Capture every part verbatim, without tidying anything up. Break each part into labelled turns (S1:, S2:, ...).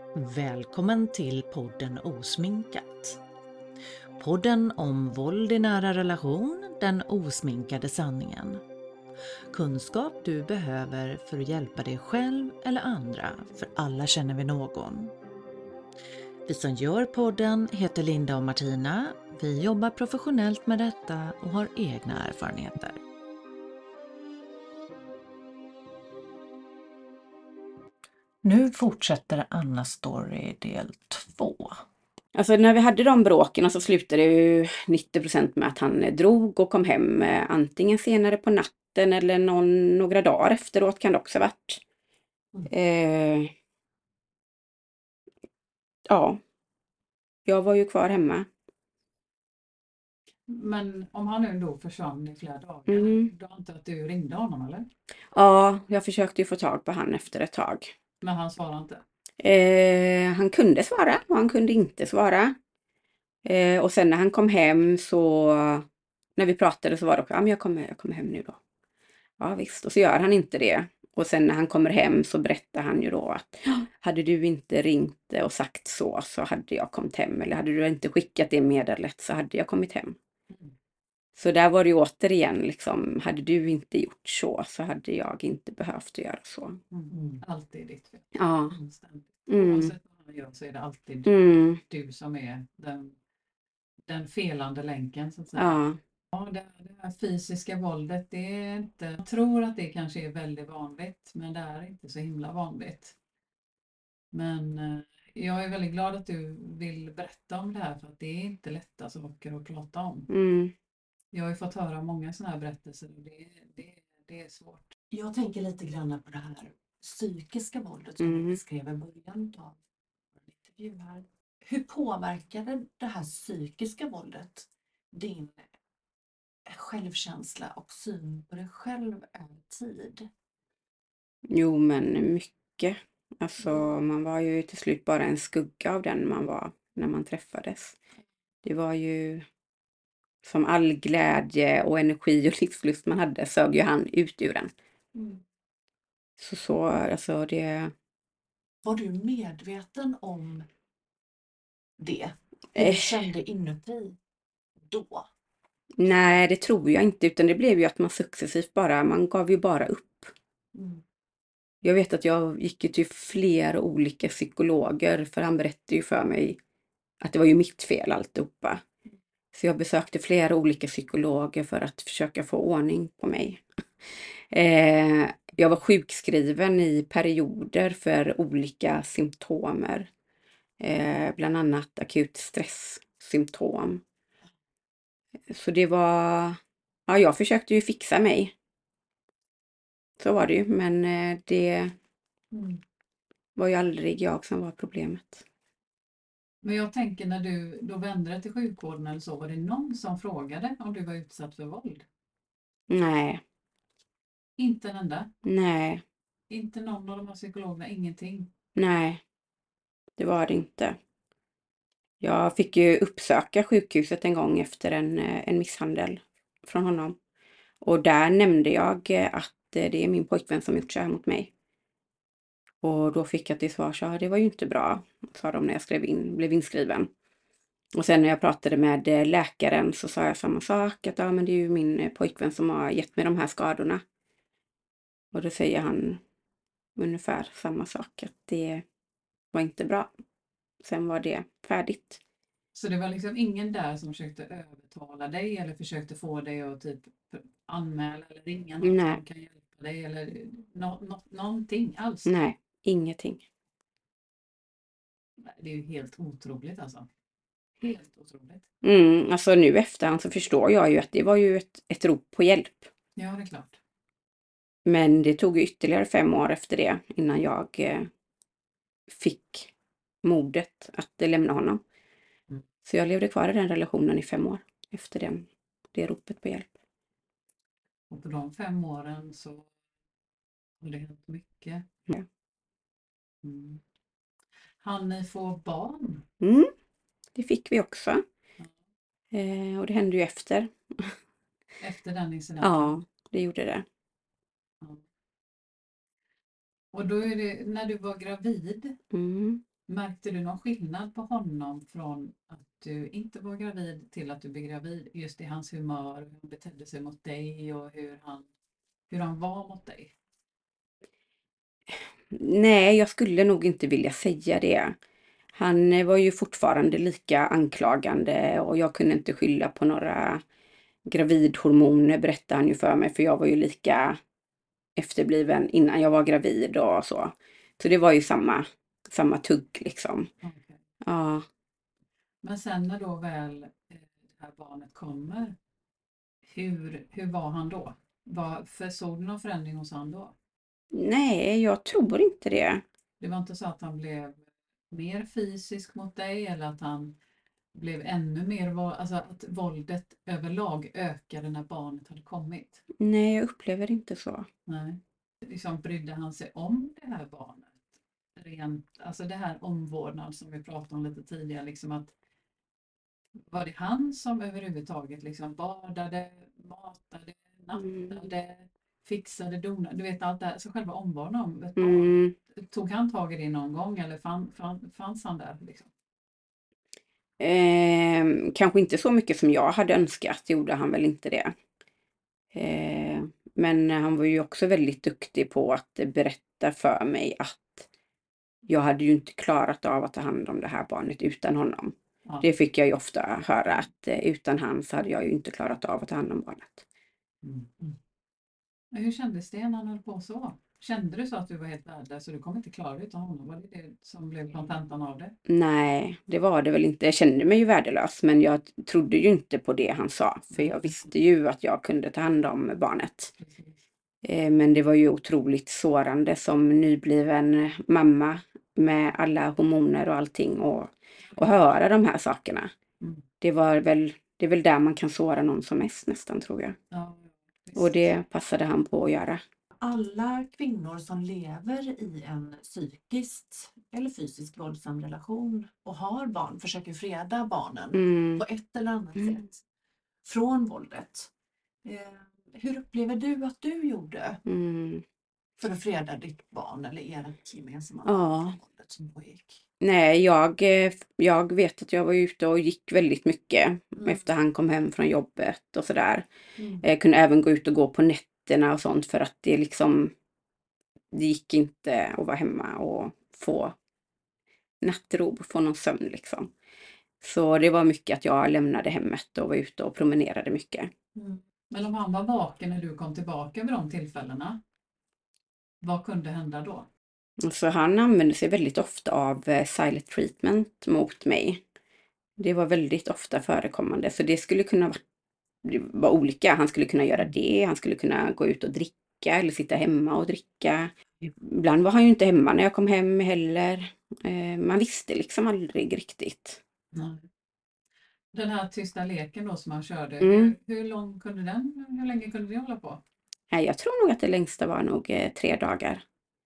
S1: Välkommen till podden Osminkat. Podden om våld i nära relation, den osminkade sanningen. Kunskap du behöver för att hjälpa dig själv eller andra, för alla känner vi någon. Vi som gör podden heter Linda och Martina. Vi jobbar professionellt med detta och har egna erfarenheter. Nu fortsätter Annas story del två.
S2: Alltså när vi hade de bråken så slutade det ju nittio procent med att han drog och kom hem eh, antingen senare på natten eller någon, några dagar efteråt kan det också ha varit. Eh, ja, jag var ju kvar hemma.
S3: Men om han nu då försvann i flera dagar,
S2: Mm.
S3: då antar jag att du ringde honom eller?
S2: Ja, jag försökte ju få tag på han efter ett tag.
S3: Men han svarade inte.
S2: Eh, han kunde svara och han kunde inte svara. Eh, och sen när han kom hem så, när vi pratade så var det också, ja men jag kommer, jag kommer hem nu då. Ja visst, och så gör han inte det. Och sen när han kommer hem så berättar han ju då att hade du inte ringt och sagt så så hade jag kommit hem. Eller hade du inte skickat det meddelandet så hade jag kommit hem.
S3: Mm.
S2: Så där var det ju återigen liksom, hade du inte gjort så så hade jag inte behövt göra så.
S3: Mm. Alltid ditt fel.
S2: Ja.
S3: Ständigt.
S2: Mm.
S3: Oavsett vad han gör så är det alltid
S2: Mm.
S3: du som är den, den felande länken så att säga.
S2: Ja.
S3: Ja, det, det här fysiska våldet, det är inte, jag tror att det kanske är väldigt vanligt, men det är inte så himla vanligt. Men eh, jag är väldigt glad att du vill berätta om det här, för att det är inte lätta saker att prata om.
S2: Mm.
S3: Jag har ju fått höra många sådana här berättelser och det, det, det är svårt.
S1: Jag tänker lite grann på det här psykiska våldet som
S2: Mm.
S1: du beskrev i början av vår intervju här. Hur påverkade det här psykiska våldet din självkänsla och syn på dig själv över tid?
S2: Jo men mycket. Alltså man var ju till slut bara en skugga av den man var när man träffades. Det var ju som all glädje och energi och livslust man hade sög ju han ut ur den.
S1: Mm.
S2: Så så, alltså det...
S1: Var du medveten om det? Hur
S2: Eh,
S1: du kände inuti då?
S2: nej, det tror jag inte, utan det blev ju att man successivt bara, man gav ju bara upp.
S1: Mm.
S2: Jag vet att jag gick ju till flera olika psykologer, för han berättade ju för mig att det var ju mitt fel alltihopa. Så jag besökte flera olika psykologer för att försöka få ordning på mig. Eh, jag var sjukskriven i perioder för olika symptomer. Eh, bland annat akut stresssymptom. Så det var... Ja, jag försökte ju fixa mig. Så var det ju, men eh, det
S1: Mm.
S2: var ju aldrig jag som var problemet.
S3: Men jag tänker när du då vände dig till sjukvården eller så, var det någon som frågade om du var utsatt för våld?
S2: Nej,
S3: Inte en enda?
S2: nej,
S3: Inte någon av de här psykologerna, ingenting?
S2: nej. Det var det inte. Jag fick ju uppsöka sjukhuset en gång efter en, eh, en misshandel från honom. Och där nämnde jag eh, att eh, det är min pojkvän som gjort så här mot mig. Och då fick jag till svar så det var ju inte bra, sa de när jag skrev in, blev inskriven. Och sen när jag pratade med eh, läkaren så sa jag samma sak, att ja, men det är ju min eh, pojkvän som har gett mig de här skadorna. Och då säger han ungefär samma sak, att det var inte bra. Sen var det färdigt.
S3: Så det var liksom ingen där som försökte övertala dig eller försökte få dig att typ anmäla eller ringa någon
S2: Nej.
S3: som kan hjälpa dig eller nå, nå, någonting alls?
S2: Nej, ingenting.
S3: Det är ju helt otroligt alltså. Helt otroligt.
S2: Mm, alltså nu efterhand så förstår jag ju att det var ju ett, ett rop på hjälp.
S3: Ja, det är klart.
S2: Men det tog ju ytterligare fem år efter det innan jag eh, fick modet att eh, lämna honom.
S3: Mm.
S2: Så jag levde kvar i den relationen i fem år efter den, det ropet på hjälp.
S3: Och på de fem åren så har det hänt mycket.
S2: Ja.
S3: Mm. Han ni få barn?
S2: Mm, det fick vi också.
S3: Ja.
S2: Eh, och det hände ju efter.
S3: Efter den incidenten?
S2: Ja, det gjorde det.
S3: Ja. Och då är det när du var gravid,
S2: Mm.
S3: Märkte du någon skillnad på honom från att du inte var gravid till att du blev gravid? Just i hans humör, hur han betedde sig mot dig och hur han, hur han var mot dig?
S2: Nej, jag skulle nog inte vilja säga det. Han eh, var ju fortfarande lika anklagande och jag kunde inte skylla på några gravidhormoner, berättade han ju för mig, för jag var ju lika efterbliven innan jag var gravid och så. Så det var ju samma, samma tugg liksom.
S3: Okej.
S2: Ja.
S3: Men sen när då väl eh, det här barnet kommer, hur, hur var han då? Var, för såg du någon förändring hos han då?
S2: Nej, jag tror inte det.
S3: Det var inte så att han blev mer fysisk mot dig eller att han blev ännu mer, vå- alltså att våldet överlag ökade när barnet hade kommit?
S2: Nej, jag upplever inte så.
S3: Nej. Liksom brydde han sig om det här barnet? Rent, alltså det här omvårdnad som vi pratade om lite tidigare, liksom att var det han som överhuvudtaget liksom badade, matade, nattade, fixade, donade, du vet allt det här, så själva omvårdnaden om ett barn.
S2: Mm.
S3: Tog han tag i det någon gång eller fann, fann, fanns han där liksom?
S2: Eh, kanske inte så mycket som jag hade önskat, gjorde han väl inte det. Eh, men han var ju också väldigt duktig på att berätta för mig att jag hade ju inte klarat av att ta hand om det här barnet utan honom.
S3: Ja.
S2: Det fick jag ju ofta höra, att eh, utan han så hade jag ju inte klarat av att ta hand om barnet.
S3: Mm. Men hur kändes det när han höll på så? Kände du så att du var helt värdelös så du kommer inte klara utan honom? Var det det som blev kontentan av det?
S2: Nej, det var det väl inte. Jag kände mig ju värdelös, men jag trodde ju inte på det han sa. För jag visste ju att jag kunde ta hand om barnet.
S3: Precis.
S2: Eh, Men det var ju otroligt sårande som nybliven mamma med alla hormoner och allting och, och höra de här sakerna.
S3: Mm.
S2: Det var väl, det är väl där man kan såra någon som mest nästan, tror jag.
S3: Ja, visst.
S2: Och det passade han på att göra.
S1: Alla kvinnor som lever i en psykiskt eller fysiskt våldsam relation och har barn försöker freda barnen
S2: Mm.
S1: på ett eller annat
S2: Mm.
S1: sätt från våldet. Eh, hur upplever du att du gjorde
S2: Mm.
S1: för att freda ditt barn eller ert gemensamma
S2: Ja.
S1: barn från våldet som pågick?
S2: Nej, jag, eh, jag vet att jag var ute och gick väldigt mycket
S1: Mm.
S2: efter han kom hem från jobbet och sådär.
S1: Mm.
S2: Jag kunde även gå ut och gå på nätterna och sånt för att det liksom, det gick inte att vara hemma och få nattro, få någon sömn liksom. Så det var mycket att jag lämnade hemmet och var ute och promenerade mycket.
S1: Mm.
S3: Men om han var vaken när du kom tillbaka vid de tillfällena, vad kunde hända då?
S2: Så han använde sig väldigt ofta av eh, silent treatment mot mig. Det var väldigt ofta förekommande, så det skulle kunna vara, det var olika. Han skulle kunna göra det, han skulle kunna gå ut och dricka eller sitta hemma och dricka. Ibland var han ju inte hemma när jag kom hem heller. Eh, Man visste liksom aldrig riktigt.
S3: Nej. Den här tysta leken då som han körde,
S2: Mm.
S3: hur, hur lång kunde den, hur länge kunde det hålla på?
S2: Nej, jag tror nog att det längsta var nog eh, tre dagar.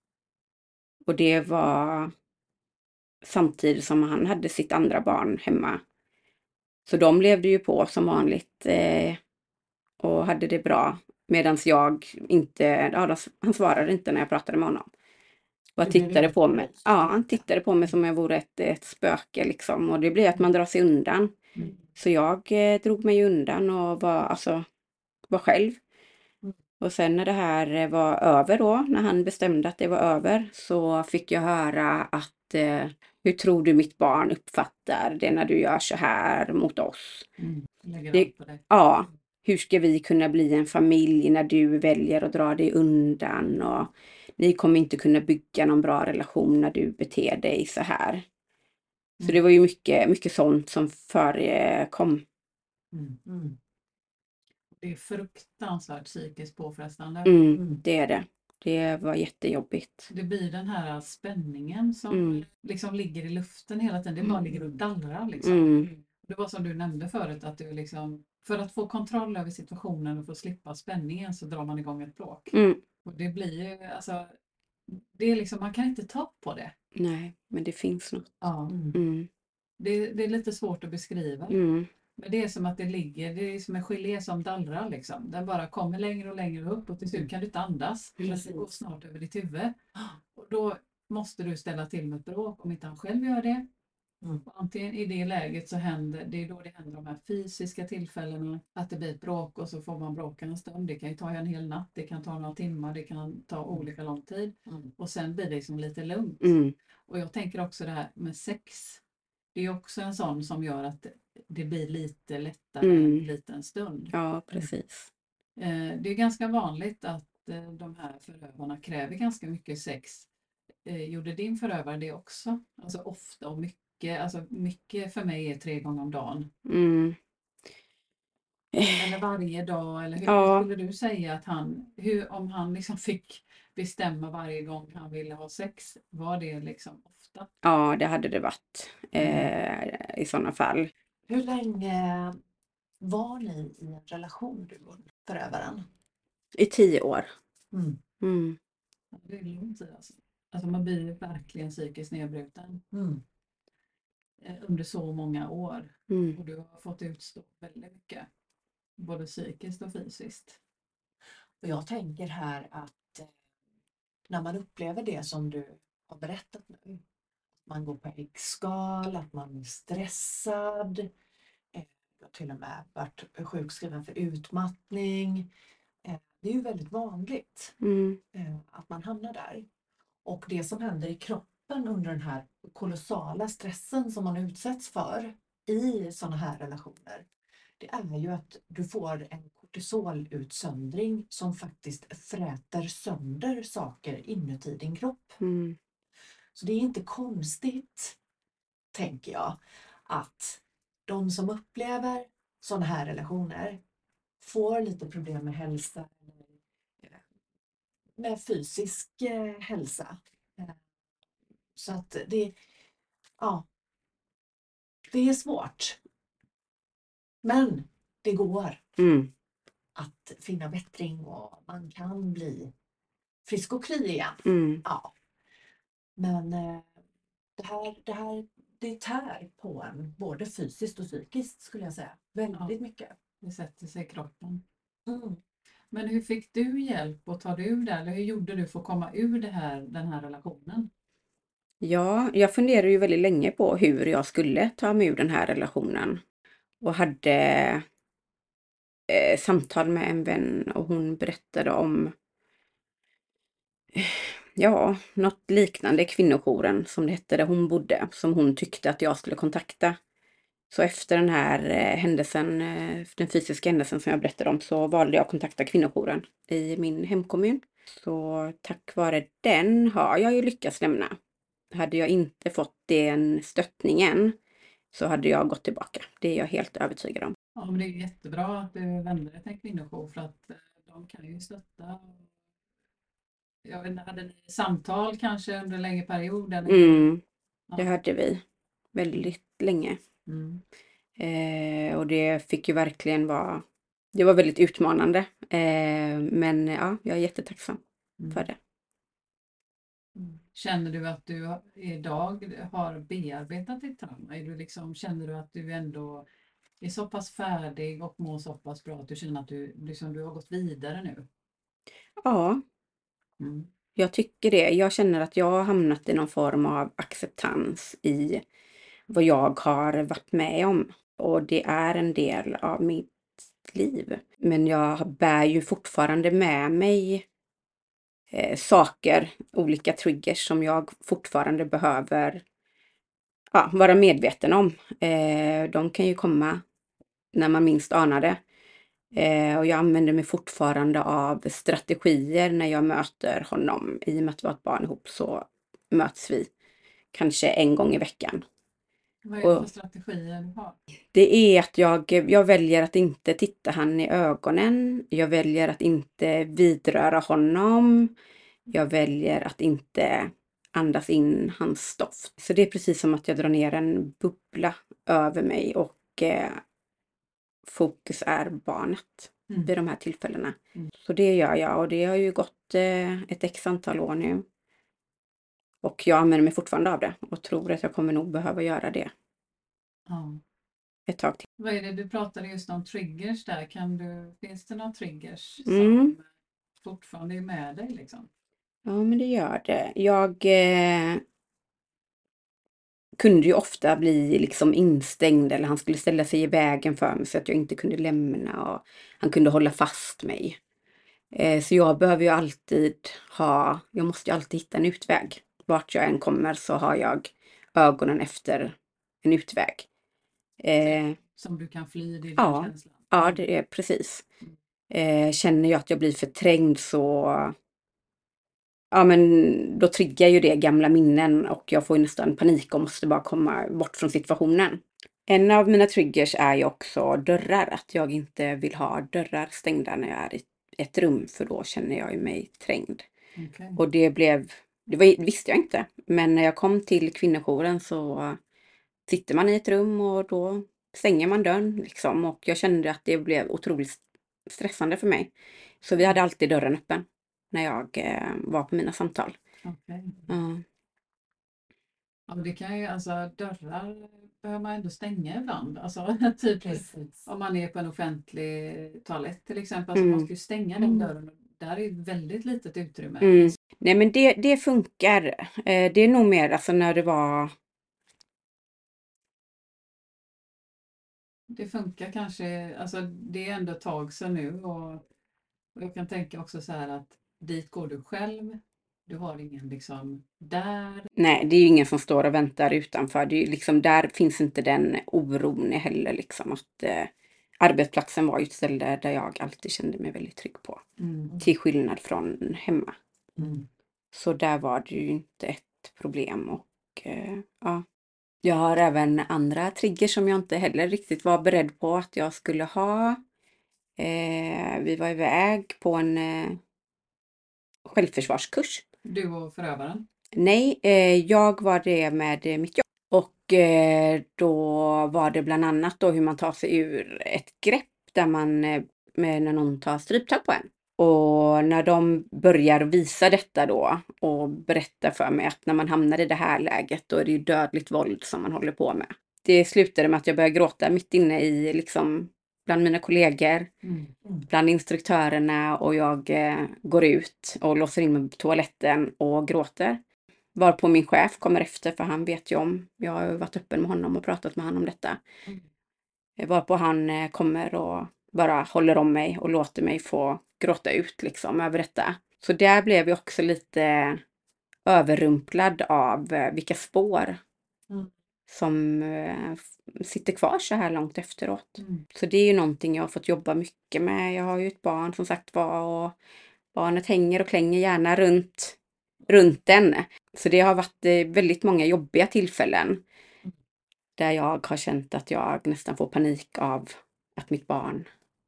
S2: Och det var samtidigt som han hade sitt andra barn hemma. Så de levde ju på som vanligt eh, och hade det bra. Medan jag inte, ja, då- han svarade inte när jag pratade med honom. Och
S1: Du blev
S2: tittade på mig.
S1: upplyst.
S2: Ja, han tittade på mig som om jag vore ett, ett spöke liksom. Och det blir att man drar sig undan.
S3: Mm.
S2: Så jag eh, drog mig undan och var, alltså, var själv.
S1: Mm.
S2: Och sen när det här eh, var över då, när han bestämde att det var över, så fick jag höra att eh, hur tror du mitt barn uppfattar det när du gör så här mot oss?
S3: Mm. Lägger
S2: Det-
S3: allt på dig.
S2: Ja, hur ska vi kunna bli en familj när du väljer att dra dig undan? Och ni kommer inte kunna bygga någon bra relation när du beter dig så här. Så
S3: Mm.
S2: det var ju mycket, mycket sånt som förekom.
S3: Mm.
S1: Mm.
S3: Det är fruktansvärt psykiskt påfrestande.
S2: Mm,
S1: Mm.
S2: det är det. Det var jättejobbigt.
S3: Det blir den här spänningen som
S2: Mm.
S3: liksom ligger i luften hela tiden. Det bara
S1: Mm.
S3: ligger och dallrar liksom.
S2: Mm,
S3: Det var som du nämnde förut att du liksom, för att få kontroll över situationen och få slippa spänningen så drar man igång ett bråk.
S2: mm.
S3: Och det blir ju, alltså, det är liksom, man kan inte ta på det.
S2: Nej, men det finns något.
S3: Ja.
S1: Mm.
S2: Mm,
S3: Det, det är lite svårt att beskriva.
S2: mm,
S3: Men det är som att det ligger, det är som en gelé som dallrar liksom. Den bara kommer längre och längre upp och till slut kan du inte andas. För att det går snart över ditt huvud. Och då måste du ställa till med ett bråk om inte han själv gör det.
S1: Mm.
S3: Och antingen i det läget så händer, det är då det händer de här fysiska tillfällena, att det blir ett bråk och så får man bråka en stund. Det kan ju ta en hel natt, det kan ta några timmar, det kan ta olika lång tid.
S1: Mm.
S3: Och sen blir det liksom lite lugnt.
S2: Mm.
S3: Och jag tänker också det här med sex. Det är också en sån som gör att det blir lite lättare
S2: Mm.
S3: en liten stund.
S2: Ja, precis.
S3: Eh, Det är ganska vanligt att eh, de här förövarna kräver ganska mycket sex. Eh, Gjorde din förövare det också? Alltså ofta och mycket. Alltså mycket för mig är tre gånger om dagen.
S2: Mm.
S3: Eller varje dag. Eller hur
S2: Ja.
S3: skulle du säga att han, hur, om han liksom fick bestämma varje gång han ville ha sex, var det liksom ofta?
S2: Ja, det hade det varit eh, i sådana fall.
S1: Hur länge var ni i en relation, du och förövaren?
S2: I tio år.
S1: Mm.
S2: Mm.
S3: Ja, det är lång tid alltså. Alltså man blir verkligen psykiskt nedbruten
S1: Mm.
S3: eh, under så många år.
S2: Mm.
S3: Och du har fått utstå väldigt mycket. Både psykiskt och fysiskt.
S1: Och jag tänker här att eh, när man upplever det som du har berättat nu, man går på äggskal, att man är stressad, eh, jag har till och med varit sjukskriven för utmattning. Eh, det är ju väldigt vanligt
S2: Mm.
S1: eh, att man hamnar där. Och det som händer i kroppen under den här kolossala stressen som man utsätts för i sådana här relationer, det är ju att du får en kortisolutsöndring som faktiskt fräter sönder saker inuti din kropp.
S2: Mm.
S1: Så det är inte konstigt, tänker jag, att de som upplever sådana här relationer får lite problem med hälsa, med fysisk eh, hälsa. Eh, Så att det, ja, det är svårt. Men det går
S2: Mm.
S1: att finna bättring och man kan bli frisk och kry igen.
S2: Mm.
S1: Ja. Men eh, det här, det här det tär på en både fysiskt och psykiskt, skulle jag säga. Väldigt mycket.
S3: Det sätter sig i kroppen.
S1: Mm.
S3: Men hur fick du hjälp att ta dig ur det? Eller hur gjorde du för att komma ur det här, den här relationen?
S2: Ja, jag funderade ju väldigt länge på hur jag skulle ta mig ur den här relationen. Och hade eh, samtal med en vän och hon berättade om eh, ja, något liknande kvinnojouren som det hette där hon bodde, som hon tyckte att jag skulle kontakta. Så efter den här eh, händelsen, eh, den fysiska händelsen som jag berättade om, så valde jag att kontakta kvinnojouren i min hemkommun. Så tack vare den har jag ju lyckats lämna. Hade jag inte fått den stöttningen så hade jag gått tillbaka. Det är jag helt övertygad om.
S3: Ja, men det är jättebra att du vände dig till en kvinnojour för att eh, de kan ju stötta. Jag vet inte, hade ni samtal kanske under en längre period? Eller?
S2: Mm,
S3: Ja.
S2: det hade vi väldigt länge.
S3: Mm.
S2: Eh, och det fick ju verkligen vara, det var väldigt utmanande. Eh, men ja, jag är jättetacksam
S3: Mm.
S2: för det.
S3: Mm. Känner du att du har- idag har bearbetat ditt trauma? Är du liksom, känner du att du ändå är så pass färdig och mår så pass bra att du känner att du, liksom, du har gått vidare nu?
S2: Ja,
S3: Mm.
S2: jag tycker det. Jag känner att jag har hamnat i någon form av acceptans i vad jag har varit med om. Och det är en del av mitt liv. Men jag bär ju fortfarande med mig eh, saker, olika triggers som jag fortfarande behöver ja, vara medveten om. Eh, de kan ju komma när man minst anar det. Eh, och jag använder mig fortfarande av strategier när jag möter honom. I och med att vi har ett barn ihop så möts vi kanske en gång i veckan.
S3: Vad är det för
S2: Och-
S3: strategier du har?
S2: Det är att jag, jag väljer att inte titta han i ögonen. Jag väljer att inte vidröra honom. Jag väljer att inte andas in hans doft. Så det är precis som att jag drar ner en bubbla över mig och eh, fokus är barnet
S3: Mm.
S2: vid de här tillfällena.
S3: Mm.
S2: Så det gör jag och det har ju gått eh, ett x antal år nu. Och jag använder mig fortfarande av det och tror att jag kommer nog behöva göra det
S3: Ja.
S2: ett tag till.
S3: Vad är det du pratade just om triggers där? Kan du, finns det några triggers
S2: Mm.
S3: som fortfarande är med dig liksom?
S2: Ja, men det gör det. Jag eh, kunde ju ofta bli liksom instängd eller han skulle ställa sig i vägen för mig så att jag inte kunde lämna och han kunde hålla fast mig. Eh, så jag behöver ju alltid ha, jag måste ju alltid hitta en utväg. Vart jag än kommer så har jag ögonen efter en utväg. Eh,
S3: Som du kan fly, det är den
S2: ja,
S3: känslan.
S2: ja,
S3: Mm.
S2: det är precis.
S3: Mm.
S2: Eh, känner jag att jag blir förträngd så ja, men då triggar ju det gamla minnen och jag får ju nästan panik och måste bara komma bort från situationen. En av mina triggers är ju också dörrar, att jag inte vill ha dörrar stängda när jag är i ett rum för då känner jag ju mig trängd.
S3: Okej.
S2: Och det blev, det var, det visste jag inte, men när jag kom till kvinnojouren så sitter man i ett rum och då stänger man dörren liksom och jag kände att det blev otroligt stressande för mig. Så vi hade alltid dörren öppen när jag eh, var på mina samtal.
S3: Okej.
S2: Ja.
S3: Ja, men det kan ju, alltså dörrar behöver man ändå stänga ibland. Alltså typ
S4: Precis.
S3: om man är på en offentlig toalett till exempel så
S2: Mm.
S3: måste ju stänga den dörren. Där är ett väldigt litet utrymme.
S2: Mm. Nej men det, det funkar. Eh, det är nog mer alltså när det var
S3: Det funkar kanske, alltså det är ändå ett tag sedan nu och, och jag kan tänka också så här att dit går du själv. Du har ingen liksom där.
S2: Nej, det är ju ingen som står och väntar utanför. Det är ju liksom, där finns inte den oron heller. Liksom, att, eh, arbetsplatsen var ju ett ställe där jag alltid kände mig väldigt trygg på.
S3: Mm.
S2: Till skillnad från hemma.
S3: Mm.
S2: Så där var det ju inte ett problem. Och, eh, ja. Jag har även andra triggers som jag inte heller riktigt var beredd på att jag skulle ha. Eh, vi var iväg på en eh, självförsvarskurs.
S3: Du och förövaren.
S2: Nej, eh, jag var det med eh, mitt jobb. Och eh, då var det bland annat då hur man tar sig ur ett grepp där man, eh, med när någon tar stryptag på en. Och när de börjar visa detta då och berättar för mig att när man hamnar i det här läget då är det ju dödligt våld som man håller på med. Det slutade med att jag började gråta mitt inne i liksom bland mina kollegor,
S3: Mm.
S2: bland instruktörerna och jag eh, går ut och låser in mig på toaletten och gråter. Varpå min chef kommer efter för han vet ju om, jag har ju varit öppen med honom och pratat med honom om detta.
S3: Mm.
S2: Eh, Varpå han eh, kommer och bara håller om mig och låter mig få gråta ut liksom över detta. Så där blev jag också lite överrumplad av eh, vilka spår
S4: Mm.
S2: som eh, f- sitter kvar så här långt efteråt.
S3: Mm.
S2: Så det är ju någonting jag har fått jobba mycket med. Jag har ju ett barn som sagt var och barnet hänger och klänger gärna runt, runt den. Så det har varit eh, väldigt många jobbiga tillfällen där jag har känt att jag nästan får panik av att mitt barn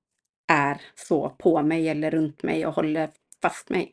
S2: är så på mig eller runt mig och håller fast mig.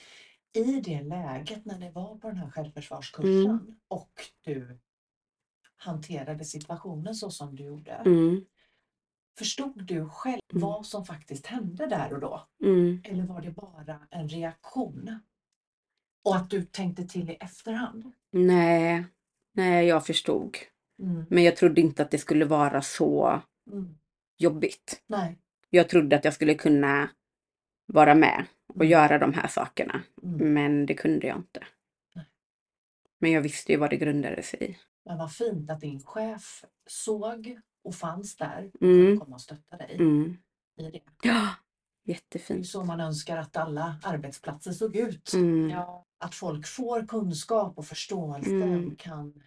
S4: I det läget när ni var på den här självförsvarskursen
S2: Mm.
S4: och du hanterade situationen så som du gjorde.
S2: Mm,
S4: Förstod du själv
S2: Mm.
S4: vad som faktiskt hände där och då?
S2: mm.
S4: Eller var det bara en reaktion? Och att du tänkte till i efterhand?
S2: Nej, nej, jag förstod.
S4: Mm.
S2: Men jag trodde inte att det skulle vara så
S4: Mm.
S2: jobbigt.
S4: Nej.
S2: Jag trodde att jag skulle kunna vara med och
S4: Mm.
S2: göra de här sakerna.
S4: Mm.
S2: Men det kunde jag inte.
S4: Nej.
S2: Men jag visste ju vad det grundade sig i.
S4: Men vad fint att din chef såg och fanns där och
S2: Mm.
S4: kunde komma och stötta dig
S2: Mm.
S4: i det.
S2: Ja,
S4: Det är
S2: jättefint.
S4: så man önskar att alla arbetsplatser såg ut.
S2: Mm.
S4: Ja. Att folk får kunskap och förståelse
S2: Mm.
S4: kan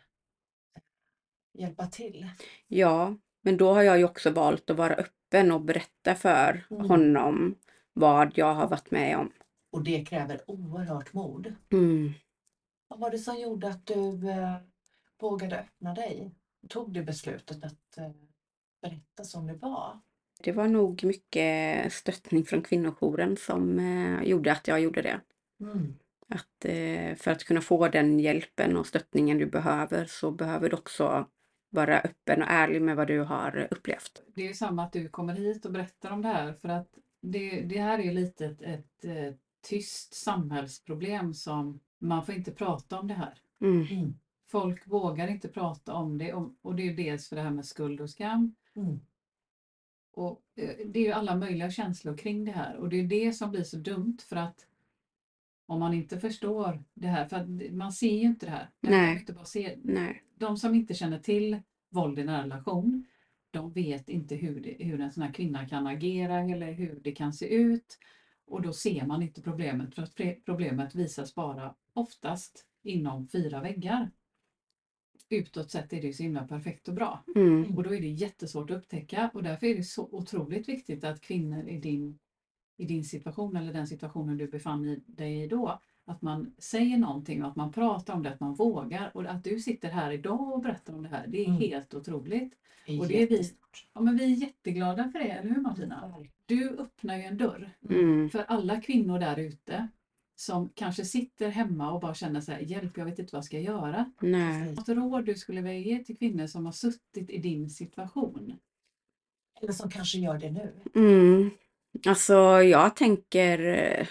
S4: hjälpa till.
S2: Ja, men då har jag ju också valt att vara öppen och berätta för
S4: Mm.
S2: honom vad jag har varit med om.
S4: Och det kräver oerhört mod.
S2: Mm.
S4: Vad var det som gjorde att du eh, vågade öppna dig? Tog du beslutet att eh, berätta som det var?
S2: Det var nog mycket stöttning från kvinnojouren som eh, gjorde att jag gjorde det.
S4: Mm.
S2: Att eh, för att kunna få den hjälpen och stöttningen du behöver så behöver du också vara öppen och ärlig med vad du har upplevt.
S3: Det är ju samma att du kommer hit och berättar om det här för att det, det här är ju lite ett, ett, eh, tyst samhällsproblem som man får inte prata om det här.
S2: Mm.
S4: Mm.
S3: Folk vågar inte prata om det och, och det är ju dels för det här med skuld och skam
S4: Mm.
S3: och eh, det är ju alla möjliga känslor kring det här och det är det som blir så dumt för att Om man inte förstår det här, för att man ser ju inte det här. Det
S2: Nej.
S3: kan man inte bara se.
S2: Nej.
S3: De som inte känner till våld i nära relation, de vet inte hur, det, hur en sån här kvinna kan agera eller hur det kan se ut. Och då ser man inte problemet, för att pre- problemet visas bara oftast inom fyra väggar. Utåt sett är det ju så himla perfekt och bra.
S2: Mm.
S3: Och då är det jättesvårt att upptäcka, och därför är det så otroligt viktigt att kvinnor i din, i din situation eller den situationen du befann i dig i då, att man säger någonting och att man pratar om det, att man vågar. Och att du sitter här idag och berättar om det här, det är
S4: Mm.
S3: helt otroligt.
S4: Det är
S3: Och det är vi,
S4: jättestort.
S3: ja, men vi är jätteglada för det, eller hur Martina?
S4: Verkligen.
S3: Du öppnar ju en dörr
S2: Mm.
S3: för alla kvinnor där ute som kanske sitter hemma och bara känner så här, hjälp, jag vet inte vad jag ska göra.
S2: Nej.
S3: Något råd du skulle vilja ge till kvinnor som har suttit i din situation?
S4: Eller som kanske gör det nu.
S2: Mm. Alltså jag tänker eh,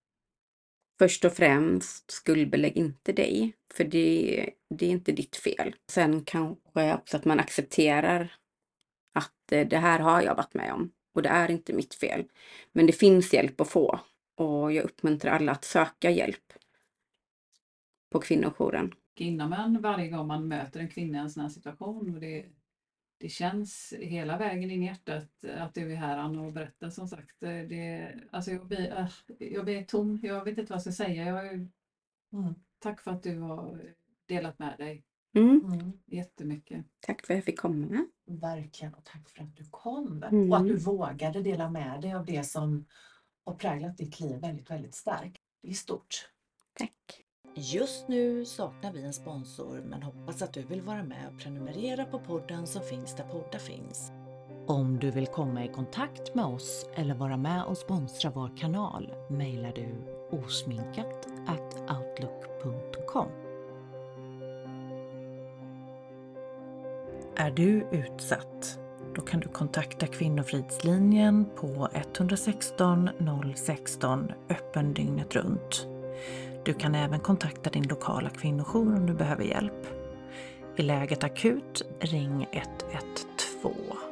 S2: först och främst skuldbelägg inte dig. För det, det är inte ditt fel. Sen kanske också att man accepterar att eh, det här har jag varit med om. Och det är inte mitt fel. Men det finns hjälp att få. Och jag uppmuntrar alla att söka hjälp på kvinnojouren.
S3: Innan man varje gång man möter en kvinna i en sån här situation, och det, det känns hela vägen in i hjärtat att du är här, Anna, och berättar, som sagt. Det, alltså jag, blir, äh, jag blir tom, jag vet inte vad jag ska säga. Jag, är-
S4: Mm.
S3: tack för att du har delat med dig
S2: Mm.
S3: Mm. jättemycket.
S2: Tack för att jag fick komma.
S4: Verkligen, och tack för att du kom.
S2: Mm.
S4: Och att du vågade dela med dig av det som har präglat ditt liv väldigt, väldigt starkt. Det är stort.
S2: Tack.
S1: Just nu saknar vi en sponsor, men hoppas att du vill vara med och prenumerera på podden som finns där poddar finns. Om du vill komma i kontakt med oss eller vara med och sponsra vår kanal mejlar du osminkat at outlook punkt com. Är du utsatt? Då kan du kontakta Kvinnofridslinjen på ett ett sex noll ett sex öppen dygnet runt. Du kan även kontakta din lokala kvinnojour om du behöver hjälp. Är läget akut, ring ett ett två.